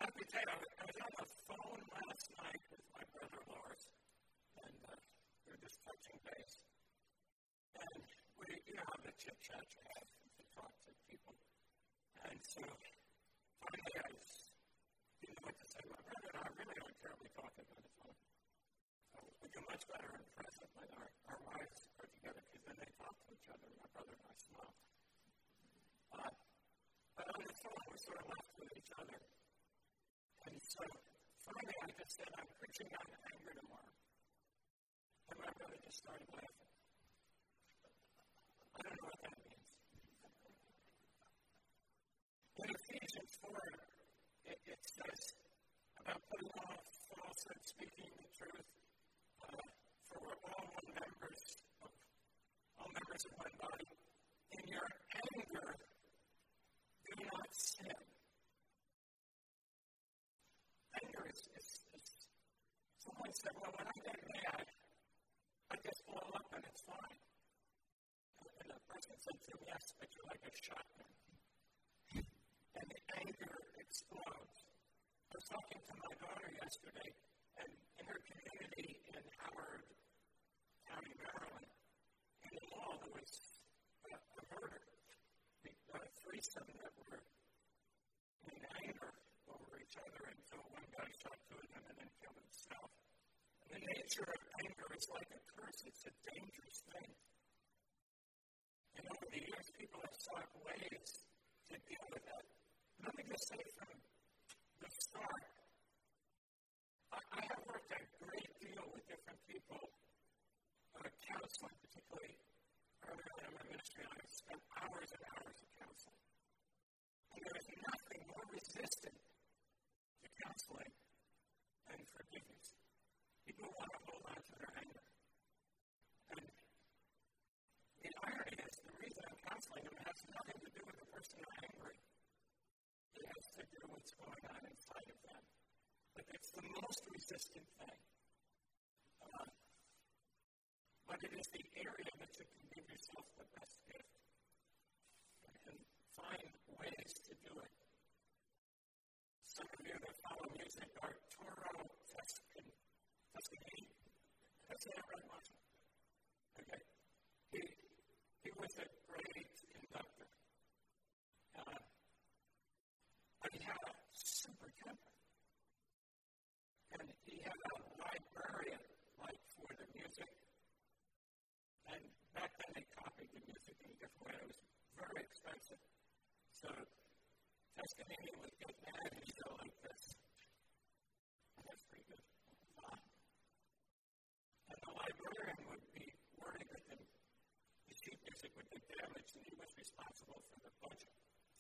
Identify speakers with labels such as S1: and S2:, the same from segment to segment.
S1: I have to tell you, I was on the phone last night with my brother Lars, and we were just touching base. And you know how the chit chat you have to talk to people. And so finally I didn't know what to say. My brother and I really aren't terribly talkative on the phone. So we do much better in present when our wives are together, because then they talk to each other. My brother and I smile. But on the phone, we're sort of left with each other. And so finally I just said, I'm preaching on anger tomorrow. And my brother just started laughing. I don't know what that means. In Ephesians 4, it says about putting off falsehood, speaking the truth, for we're all members of one body. In your anger, do not sin. Anger is someone said, well, when I get mad, I just blow up and it's fine. And the person said to me, yes, but you're like a shotgun. And the anger explodes. I was talking to my daughter yesterday, and in her community in Howard County, Maryland, in the mall, there was a murder. A threesome that were in anger over each other, and so one guy shot two of them and then killed himself. And the nature of anger is like a curse. It's a dangerous thing. And over the years, people have sought ways to deal with that. Let me just say from the start, I have worked a great deal with different people, counseling, particularly early on in my ministry. I spent hours and hours of counseling. And there is nothing more resistant to counseling than forgiveness. People want to hold on to their anger. And the irony is, the reason I'm counseling them has nothing to do with the person they're angry. It has to do with what's going on inside of them. But it's the most resistant thing. But it is the area that you can give yourself the best gift and find ways to do it. Some of you that follow music, Arturo Toscanini. Did I say that right, Marshall? Okay. He was a great conductor. But he had a super temper. And he had a librarian, like, for the music. And back then they copied the music in a different way. It was very expensive. So Toscanini would get mad and he'd go like this. And that's pretty good. And the librarian would be worried that the sheet music would get damaged, and he was responsible for the budget.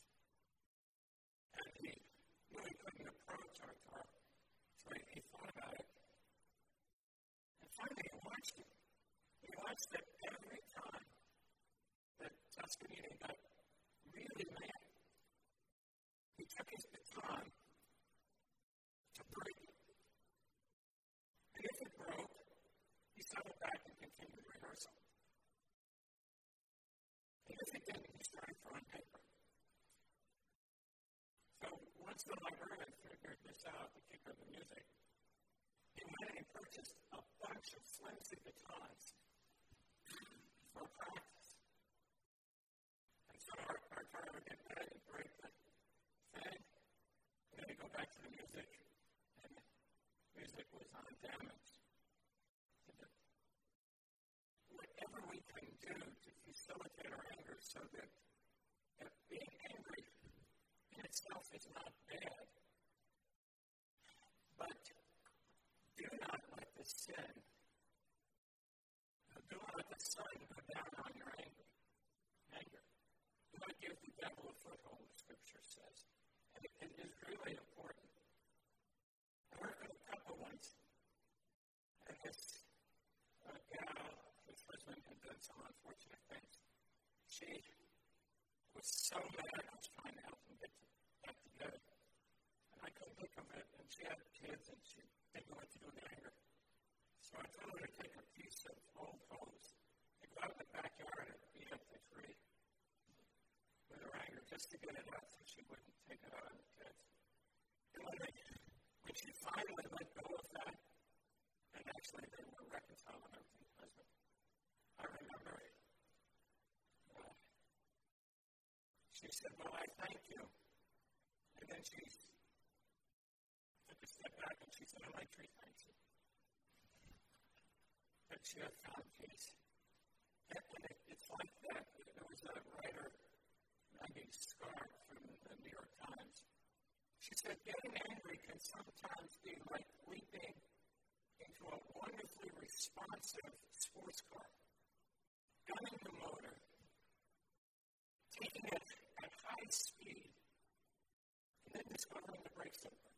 S1: And he really couldn't approach Arturo. So he thought about it. And finally he watched it. He watched it every time that Toscanini got really mad. He took his baton to break it. And if it broke, he settled back and continued rehearsal. And if it didn't, he started throwing paper. So once the librarian figured this out, the keeper of the music, he went and purchased a bunch of flimsy batons for practice. And so Arturo would get mad and break the thing, and then he'd go back to the music, and the music was undamaged. Whatever we can do to facilitate our anger so that being angry in itself is not bad, but do not let the sin, do not let the sun go down on your anger. Do not give the devil a foothold, the Scripture says. And it is really important. I worked with a couple once, and this gal, whose husband had done some unfortunate things, she was so mad. I was trying to help them get back together, and I couldn't think of it. And she had kids, and she didn't know what to do with anger. So I told her to take a piece of old hose and go out in the backyard and beat up the tree with her anger just to get it out so she wouldn't take it out on the kids. And when they And she finally let go of that, and actually they were reconciled and everything. I remember she said, well, I thank you. And then she took a step back and she said, I like three thanks you. But she had found peace. And it's like that. There was a writer, Maggie Scarr from the New York Times. She said, getting angry can sometimes be like leaping into a wonderfully responsive sports car, gunning the motor, taking it at high speed, and then discovering the brakes don't work.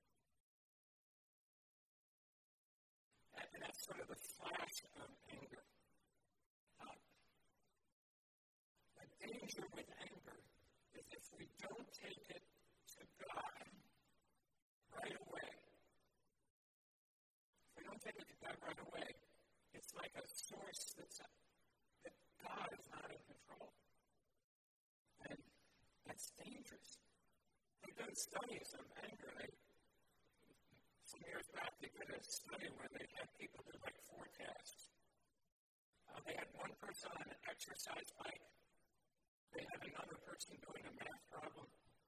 S1: And that's sort of the flash of anger. The danger with anger is if we don't take it to God right away, it's like a source that God is not in control. And that's dangerous. They've done studies of anger. Some years back, they did a study where they had people do like forecasts. They had one person on an exercise bike. They had another person doing a math problem.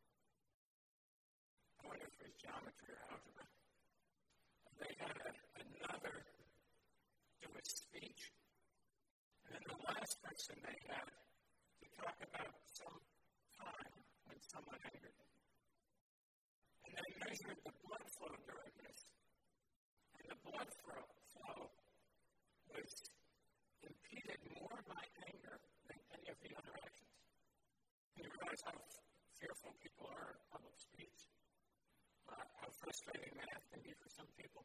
S1: I wonder if it was geometry or algebra. They had another do a speech. And then the last person they had to talk about some time when someone angered them. And they measured the blood flow during this. And the blood flow was impeded more by anger than any of the other actions. And you realize how fearful people are of public speech, how frustrating math can be for some people.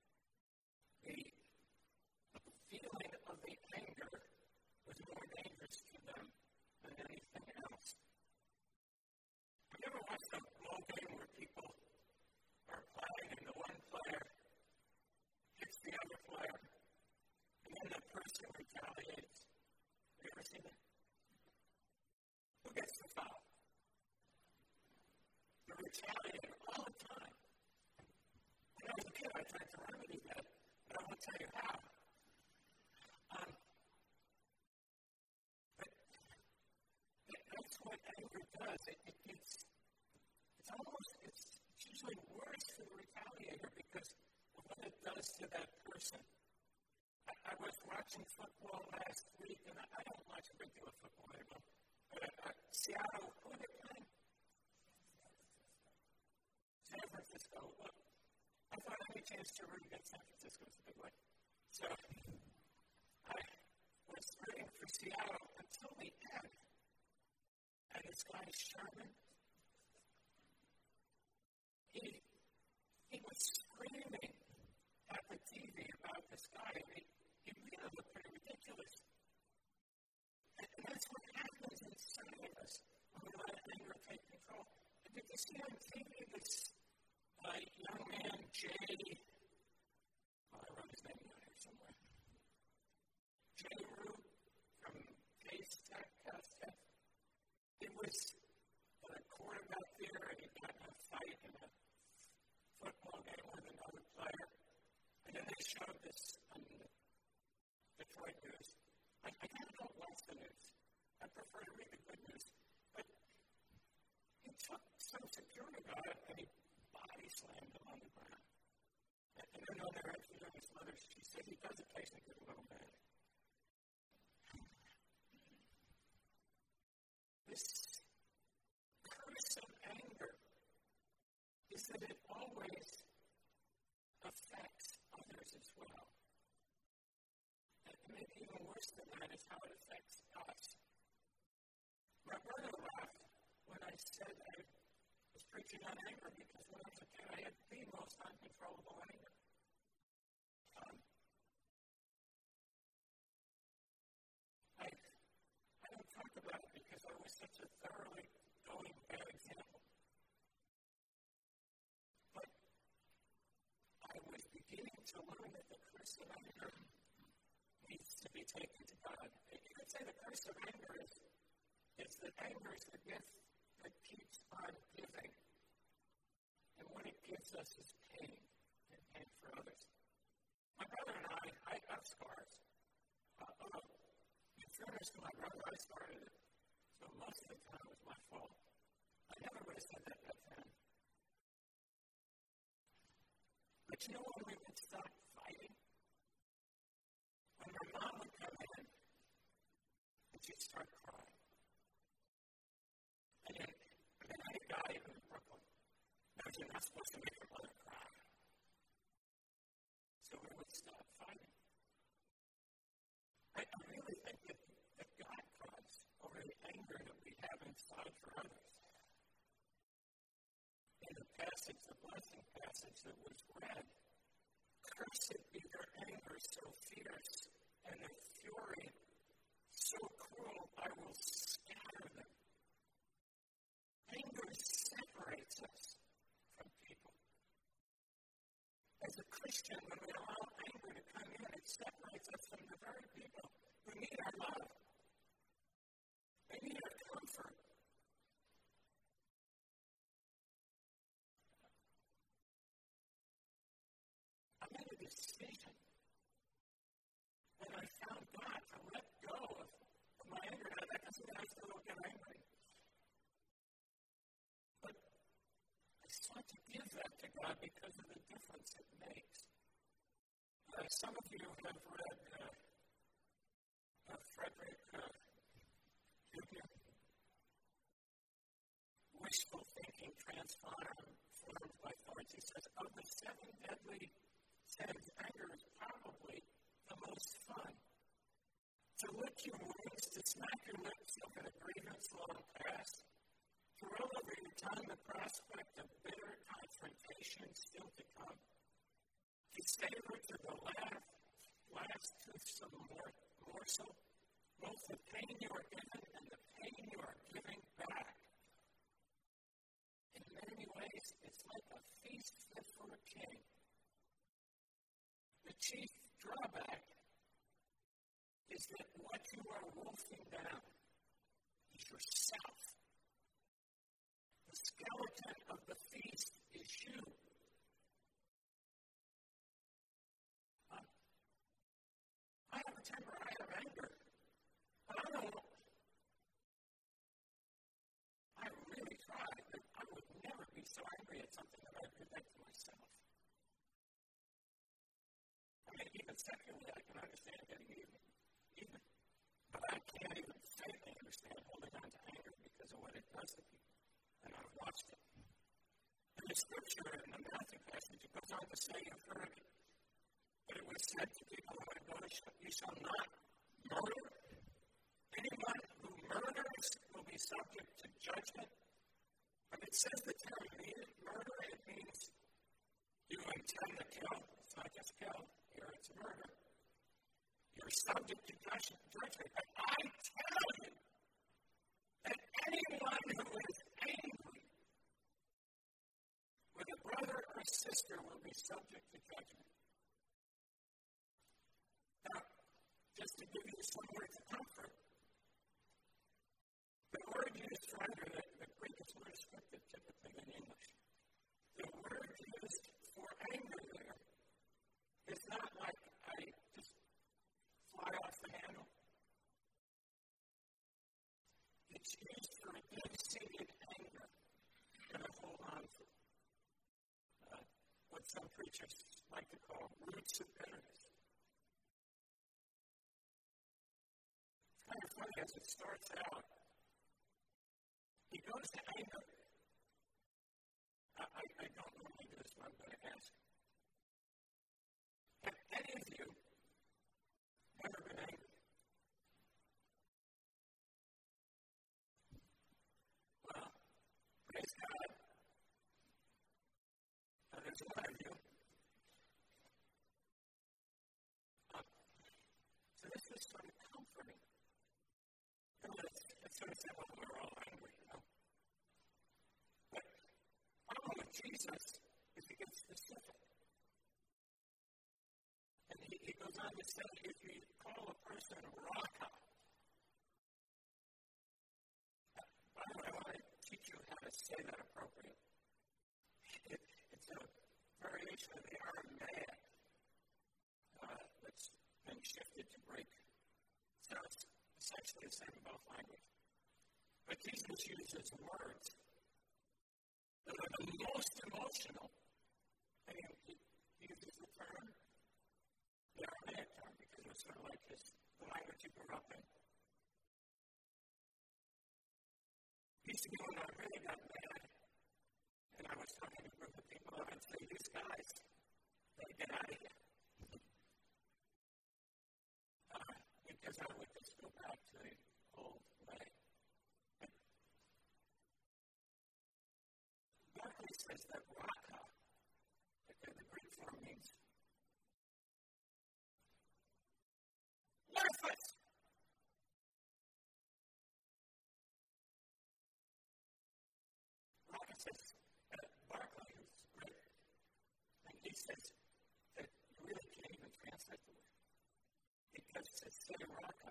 S1: The feeling of the anger was more dangerous to them than anything else. Have you ever watched a ball game where people are playing and the one player hits the other player, and then the person retaliates? Have you ever seen that? Who gets the foul? The retaliator all the time. When I was a kid, I tried to remedy that, but I won't tell you how. But that's what anger does. It's usually worse for the retaliator because of what it does to that person. I was watching football last week, and I don't watch a big deal of football anymore. But Seattle, who are they playing? San Francisco. Look, I thought any chance to root against San Francisco was a big one. So I was rooting for Seattle until the end. And this guy, Sherman, he was screaming at the TV about this guy. He really looked pretty ridiculous. And that's what happens inside of us when we let anger take control. And did you see on TV this young man, Jay, I wrote his name down here somewhere. Jay Root from Case Tech. It was a quarterback there, and he got in a fight in a football game with another player. And then they showed this on the Detroit news. I kind of don't watch the news. I prefer to read the good news. But he took some security guard and he body slammed him on the ground. And then on their interview with his mother, she said he does occasionally get a little mad. This curse of anger is that it always affects others as well. And maybe even worse than that is how it affects us. Roberta laughed when I said I was preaching on anger because when I was a kid I had the most uncontrollable anger. I don't talk about it because I was such a thoroughly going bad example. But I was beginning to learn that the curse of anger needs to be taken to God. You could say the curse of anger is that anger is the gift that keeps on giving. And what it gives us is pain. But you know when we would stop fighting? When my mom would come in and she'd start crying. And then, I had a guy in Brooklyn. Now, you're not supposed to make your mother cry. So we would stop fighting. I really think that God cries over the anger that we have inside for others. In the passage, the blessing passage that was read, cursed be their anger so fierce, and their fury so cruel, I will scatter them. Anger separates us from people. As a Christian, when we allow anger to come in, it separates us from the very people who need our love. They need our comfort. I made a decision when I found God to let go of my anger. Now, that doesn't mean I still don't get angry. But I sought to give that to God because of the difference it makes. Some of you have read Frederick Buechner, Wishful Thinking Transformed by Thorns. He says, of the 7 deadly sins, anger is probably the most fun. To lick your wounds, to smack your lips over a grievance long past, to roll over your tongue the prospect of bitter confrontation still to come, to savor to the last toothsome morsel, both the pain you are given and the pain you are giving back. In many ways, it's like a feast fit for a king. The chief drawback is that what you are wolfing down is yourself. The skeleton of the feast is you. I have a temper, I have anger. But I really try that I would never be so angry at something that I did that to myself. I mean, even sexually, I can understand getting even. But I can't even faintly understand holding on to anger because of what it does to people. And I've watched it. In the scripture, in the Matthew passage, it goes on to say, you've heard it. But it was said to people who had noticed, you shall not murder. Anyone who murders will be subject to judgment. But it says the term murder, it means you intend to kill. It's not just kill. Here it's murder. You're subject to judgment. But I tell you that anyone who is angry with a brother or sister will be subject to judgment. Now, just to give you some words of comfort, the word used for anger, the Greek is more descriptive typically than English. The word used for anger there is not like I just fly off the handle. It's used for a deep-seated anger that I hold on to. What some preachers like to call roots of bitterness. It's kind of funny as it starts out. He goes to anger. I don't normally do this, but I'm going to ask. Have any of you ever been angry? Well, praise God. There's one of you. So this is sort of comforting. It's sort of saying, well, we're all angry, you know. But the problem with Jesus is he gets specific. And he goes on to say, if you call a person Raka, by the way, I want to teach you how to say that appropriately. It's a variation of the Aramaic that's been shifted to Greek. So it's essentially the same in both languages. But Jesus uses words that are the most emotional. And he uses the term, the Aramaic term, because it was sort of like the language he grew up in. He used to be when I really got mad, and I was talking to a group of people, I would say, these guys, they get out of here. Because I would just go back to the old way. Barclay says that raka, the Greek form means worthless. Raka says, Barclay, who's great, and he says that you really can't even translate the word. Because to say raka,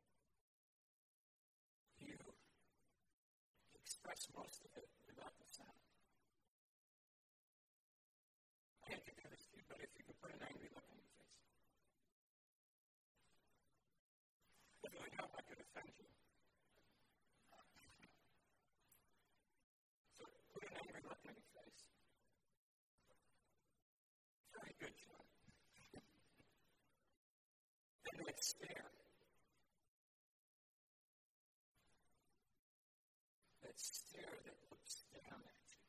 S1: you express most of it without the sound. I hate to do this to you, but if you could put an angry look on your face. If I know I could offend you. So put an angry look on your face. Very good, John. Then let's stare. That stare that looks down at you.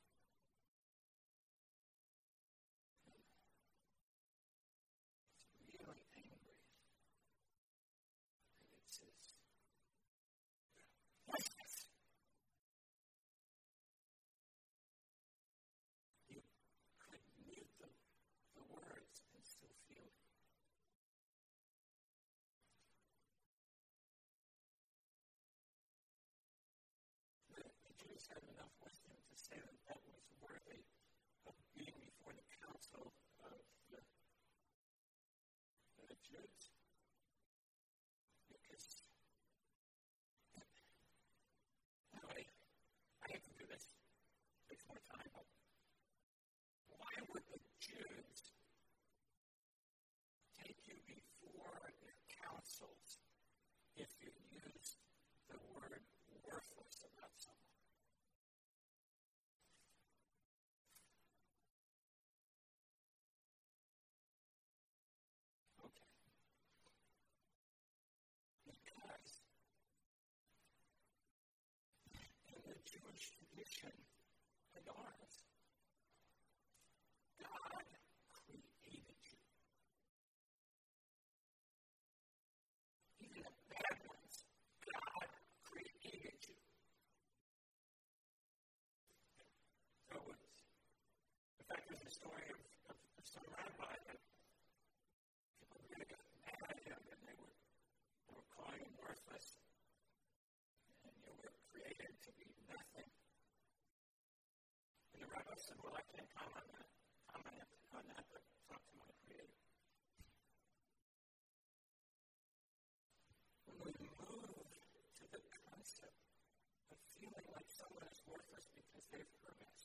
S1: It's really angry. And it says, what's this? You could mute the words and still feel it. The Jews had enough wisdom to say that that was worthy of being before the council of the Jews. Because, anyway, I hate to do this, it takes more time, but why would the Jews take you before their councils if you used the word worthless about someone? Okay. Because in the Jewish tradition and ours, God created you. Even the bad ones, God created you. So in fact, there's a story of some rabbi that people really got mad at him and they were calling him worthless. And you were created to be nothing. And the rabbi said, well, I can't comment on that, but talk to my creator. When we move to the concept of feeling like someone is worthless because they've hurt us,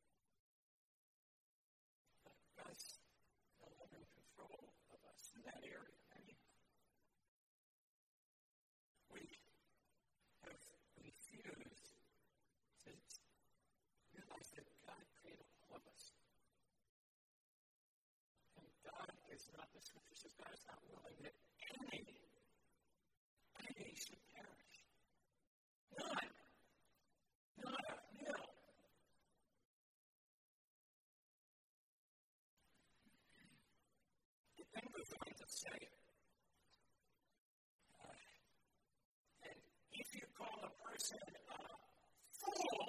S1: that God's no longer in control of us in that area anymore. We have refused to realize that God created all of us. And God is not, the scripture says, God is not willing that any should perish. None. Not a nil. It then goes on to say, and if you call a person a fool,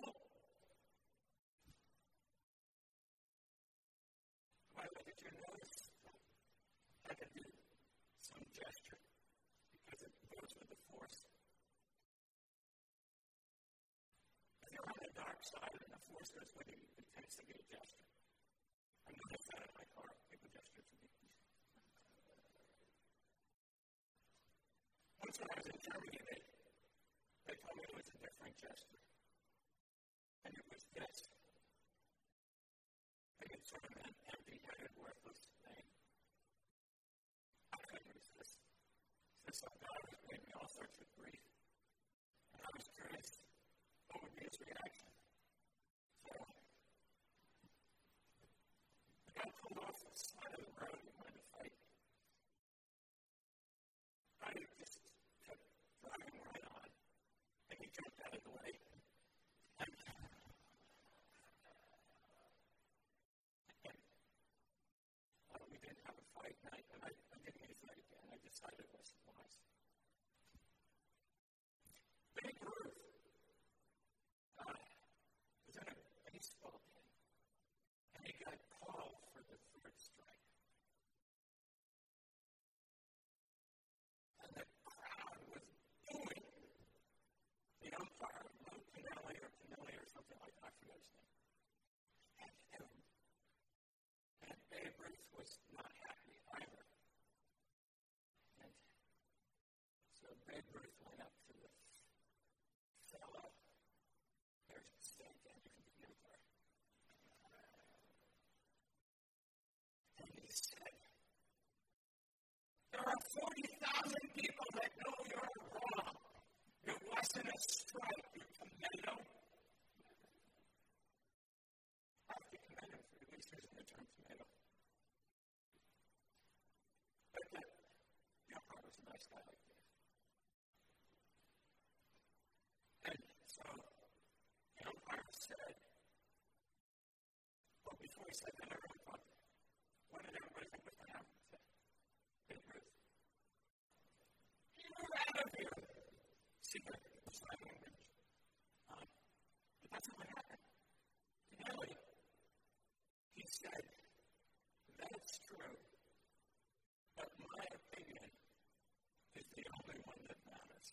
S1: why look at your nose? I can do some gesture because it goes with the force. If you're on the dark side and the force goes with you, it tends to be a gesture. I noticed that in my car. People gesture to me. Once when I was in Germany, they told me it was a different gesture. And it was this. And it's sort of an empty-headed, worthless thing. I couldn't resist. So God was giving me all sorts of grief. And I was curious what would be his reaction. So the guy pulled off the side of father's name. And Babe Ruth was not happy either. And so Babe Ruth went up to the fellow. There's the stake, and you can begin there. And he said, there are 40,000 people that know you're wrong. It wasn't a strike, you tomato. I have to commend him for at least using the term tomato. But the umpire was a nice guy like this. And so the umpire said, well, before he said that, everyone thought, what did everybody think was going to happen? He said, Babe Ruth, you're out of here. Secret sign language. But that's not what happened. Really, he said, that's true, but my opinion is the only one that matters.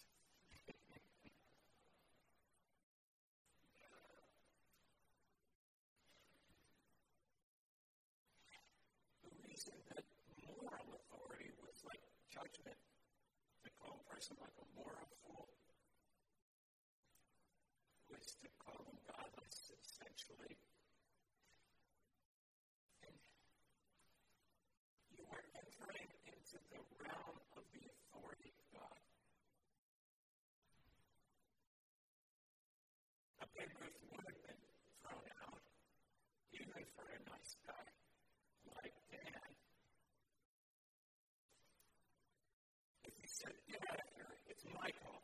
S1: The reason that moral authority was like judgment, to call a person like a moral fool, was to call them godless, essentially. And you are entering into the realm of the authority of God. A Babe Ruth would have been thrown out, even for a nice guy like Dan. If he said, get out of here, it's my call.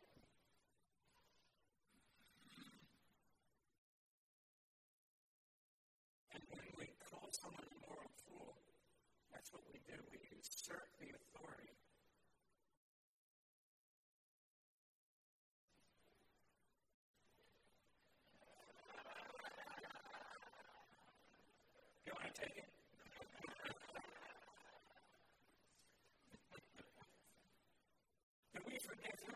S1: And when we call someone a moral fool, that's what we do. We usurp the authority. You want to take it? Do we forgive him?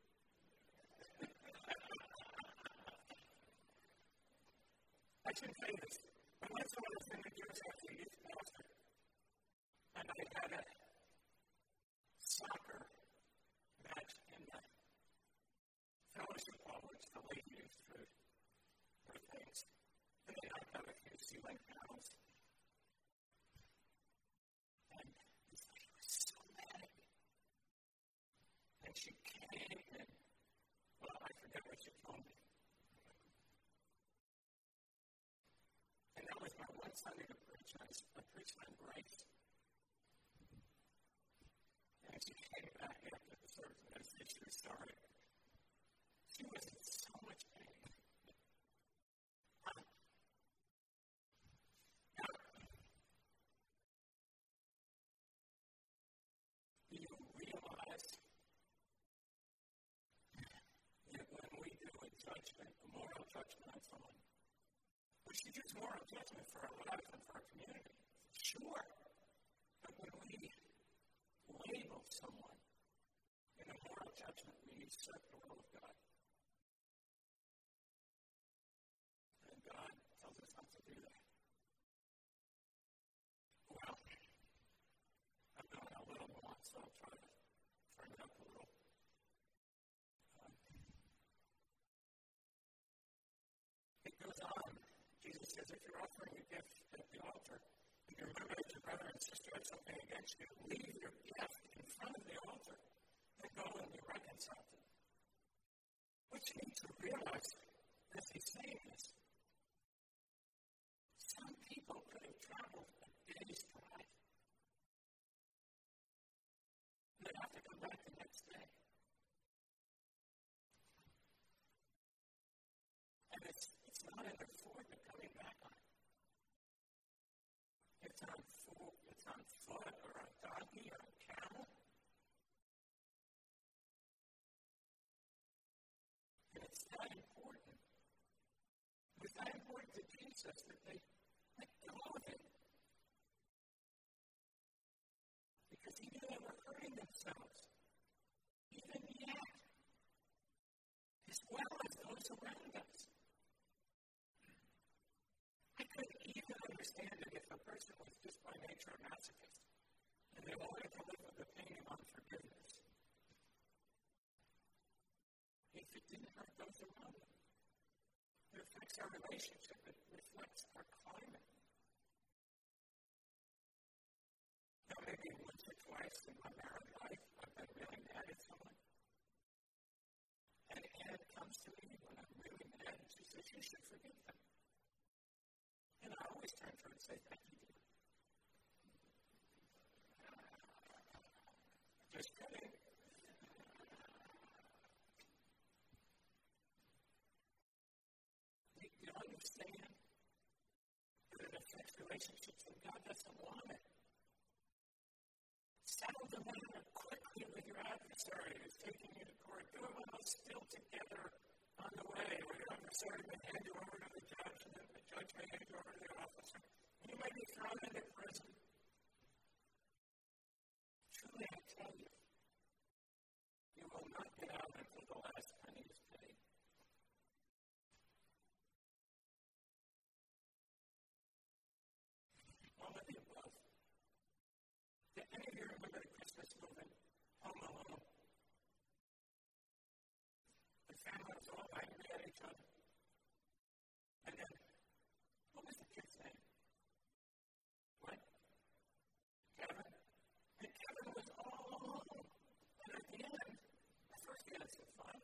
S1: I should say this. I went to one of the Jews as a youth pastor, and I had a soccer match in the fellowship hall, which the lady used for things. And they knocked out a few ceiling panels. And this lady was so mad at me. And she came and, well, I forget what she told me. And that was my one Sunday to preach. I preached on grace. And she came back after the service and I said she was sorry. She was in so much pain. Now, do you realize that when we do a judgment, a moral judgment on someone, we should use moral judgment for our lives and for our community? Sure. But when we label someone in a moral judgment, we usurp the will of God. And God tells us not to do that. Well, I'm going a little long, so I'll try to turn it up a little. It goes on. Jesus says, if you're offering a gift at the altar, and you remember that your brother and sister have something against you, leave your gift in front of the altar and go and be reconciled to them. What you need to realize as he's saying this, some people could have traveled a day's drive. And they have to come back the next day. And it's not in their Ford they're coming back on. It's on foot or a donkey or a camel. And it's that important. It was that important to Jesus that they let go of it. Because he knew they were hurting themselves. Even yet. As well as those around us. And they wanted to live with the pain of unforgiveness. If it didn't hurt those around them, it affects our relationship. It reflects our climate. Now, maybe once or twice in my married life, I've been really mad at someone. And Anne comes to me when I'm really mad, and she says, "You should forgive them." And I always turn to her and say, "Thank you, dear." Just kidding. Do you understand that it affects relationships and God doesn't want it? Settle the matter quickly with your adversary who's taking you to court. Do it when they're still together on the way, or your adversary may hand you over to the judge, and then the judge may hand you over to the officer. You may be thrown into prison. Truly, I tell you, you will not get out until the last penny is paid. All of the above. Do any of you remember the Christmas movie, Home Alone? The family was all angry at each other. And then, what was the kid's name? What? Kevin? And Kevin was all alone. And at the end, at first he had some fun.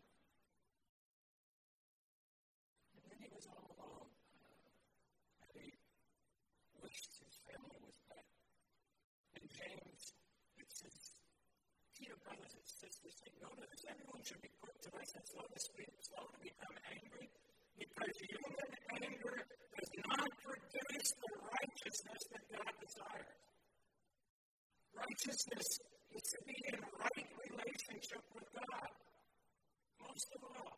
S1: And then he was all alone. And he wished his family was back. And James, it says, "Dear brothers and sisters, take note of this. Everyone should be quick to listen, slow to speak, slow to become angry, because human anger does not produce the righteousness that God desires." Righteousness is to be in right relationship with God, most of all.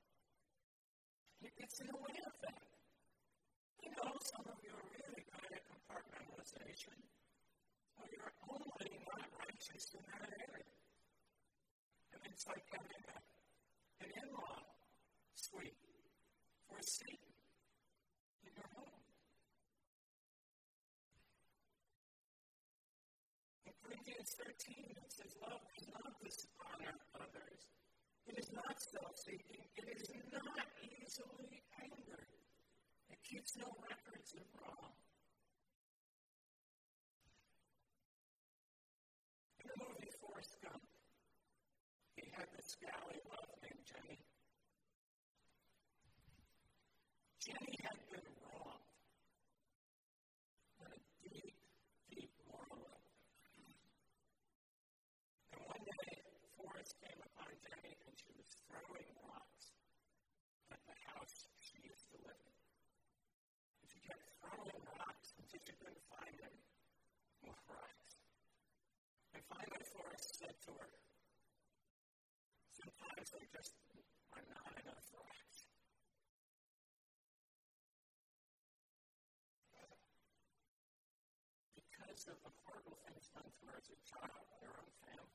S1: It gets in the way of that. I know some of you are really good at compartmentalization. So you're only not righteous in that area. And it's like having an in-law suite for a seat in your home. In Corinthians 13, it says, "Love does not dishonor others. It is not self-seeking. It is not easily angered. It keeps no records of wrong." In the movie Forrest Gump, he had this gal he loved named Jenny. Jenny had been wronged on a deep, deep moral level. And one day, Forrest came upon Jenny, and she was throwing rocks at the house she used to live in. And she kept throwing rocks until she couldn't find any more rocks. And finally, Forrest said to her, "Sometimes there just are not enough rocks." Because of the horrible things done to her as a child by her own family,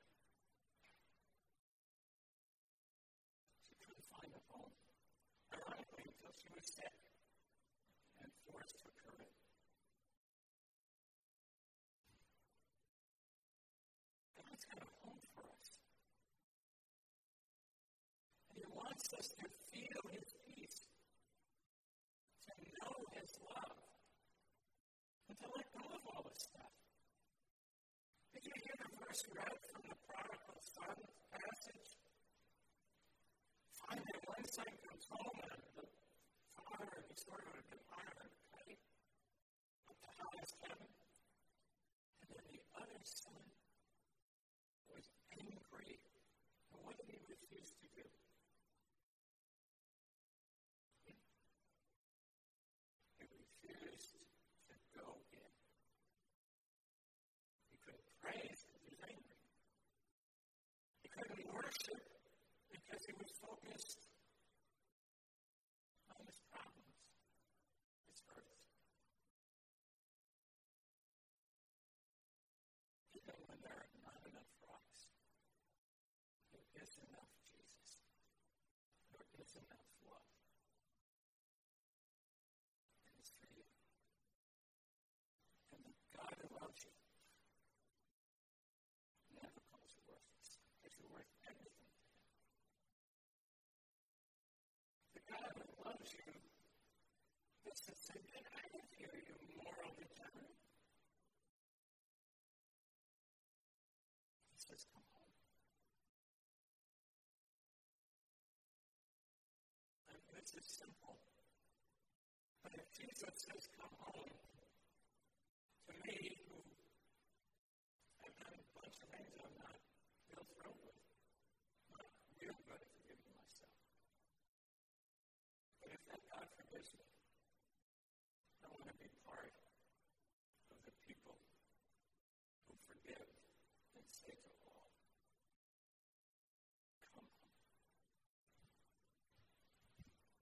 S1: she couldn't find a home. Ironically, until she was sick, and Forrest took her in. God's got a home for us. And He wants us to feel His peace, to know His love, and to let go of all this stuff. Did you hear the verse read from the prodigal son passage? Finally, one son comes home, and the father and the sort of admire him, right? Up to highest heaven. And then the other son was angry. And what did he refuse to do? He refused to go in. He couldn't praise because he was angry. He couldn't worship because he was focused on his problems, his hurt. Even when there are not enough rocks, there is enough Jesus. There is enough love. And it's for you. And the God who loves you Jesus said, I didn't hear you, moral degenerate. He says, come home. And this is simple. But if Jesus says, come home, to me,